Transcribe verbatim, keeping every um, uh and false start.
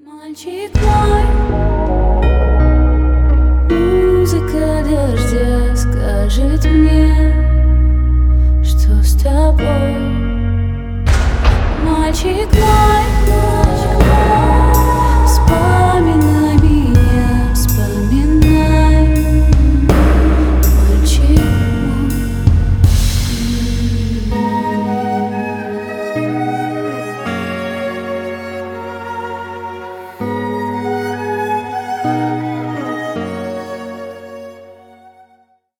Мальчик мой, музыка дождя скажет мне, что с тобой. Мальчик мой,